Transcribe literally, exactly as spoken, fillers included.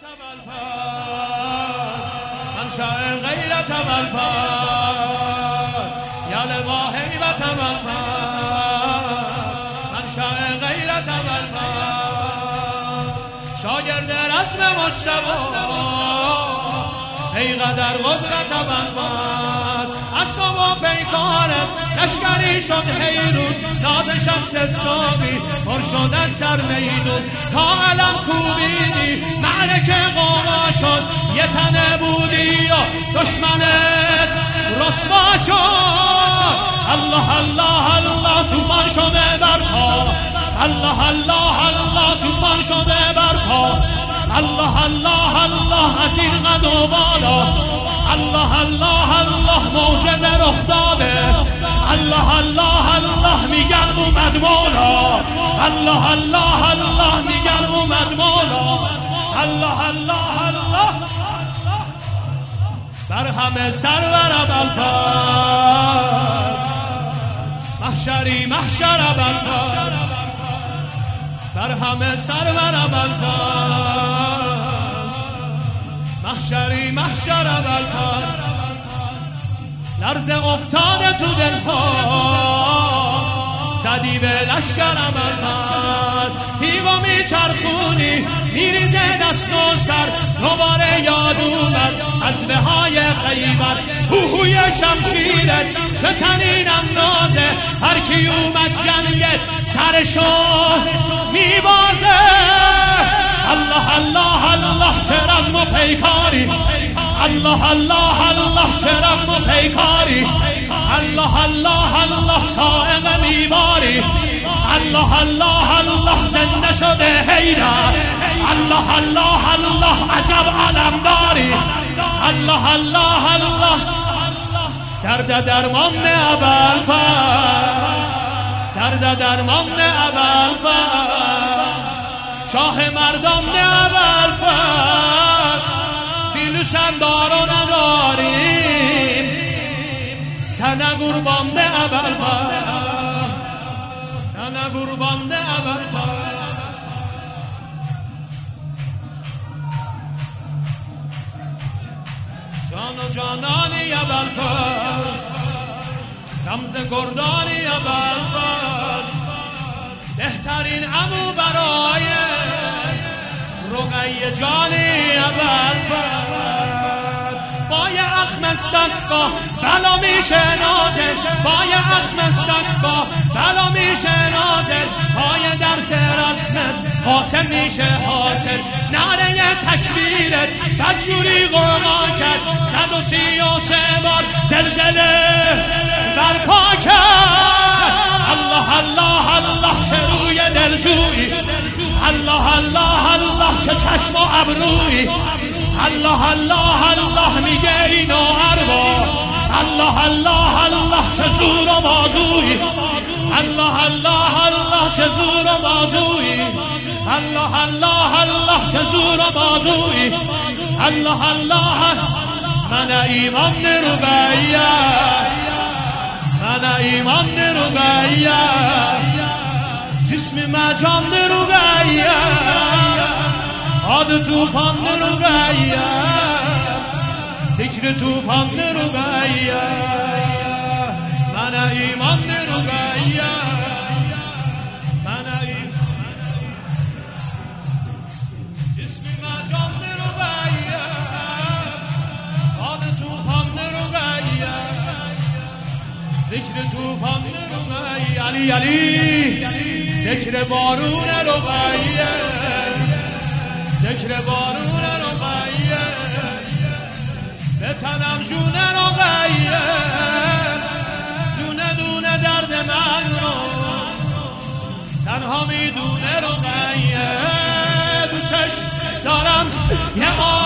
منشأ غیرت والفار یا لوا هیبت والفار منشأ غیرت والفار شاگرد رسم مجتبی ای قدر قدرت والفار اسباب و پیکارت لشکری شد حیرون نازشست ساقی پر شد از سر میدون تا علم کوبیدی معرکه قاما شد یه تنه بودی و دشمنت رسوا شد الله الله الله توفان شده برپا الله الله الله توفان شده برپا الله الله الله از این قد و بالا الله الله الله معجزه رخ داده الله الله الله میگن اومد مولا الله الله الله میگن اومد مولا الله الله الله بر همه سرور ابوالفضل محشری محشر ابوالفضل بر همه سرور ابوالفضل محشری محشر ابوالفضل لرز افتاده تو دلها زدی به لشکر ابوالفضل تیغو میچرخونی میریزه دست و سر دوباره یاد اومد از بهای خیبر هوهوی شمشیرت چه تنینم نازه هر کی اومد جنگت سرشو میبازه الله الله الله چه رزم و پیکاری الله الله الله چه رزم و پیکاری الله الله الله سائق میباری الله الله الله زنده شده حیدر الله الله الله عجب علم داری الله الله الله درد درمان ابوالفضل درد درمان ابوالفضل شاه مردان ابوالفضل دیلو سندار و نداریم سنه قربان ابوالفضل سنه قربان ابوالفضل جان و جانانی ابوالفضل رمز گردانی ابوالفضل بهترین عمو برای رقیه جانی ابوالفضل بای اخم صدقا بلا میشه نازش بای اخم صدقا بلا میشه نازش بای درس رسمت حاصل میشه حاصل نعره تکبیرت بدجوری غرما کرد صد و سی و سه بار زلزله برپا کرد الله الله الله چه روی دلجویی الله الله الله چه چشم و ابرویی الله الله الله میگه اینو اروا الله الله الله چه زور و بازویی الله الله الله چه زور و بازویی الله الله الله چه زور و بازویی الله الله من ایمان رقیه من ایمان رقیه جسم مجان رقیه آد توفان رقیه ذکر توفان رقیه من ایمان رقیه من ایمان جسم مجان رقیه آد توفان رقیه ذکر توفان رقیه علی علی ذکر بارون رقیه ذکر بارون رقیه به تنم جون رقیه دونه دونه درد من رو تنها میدونه رقیه دوستش دارم یه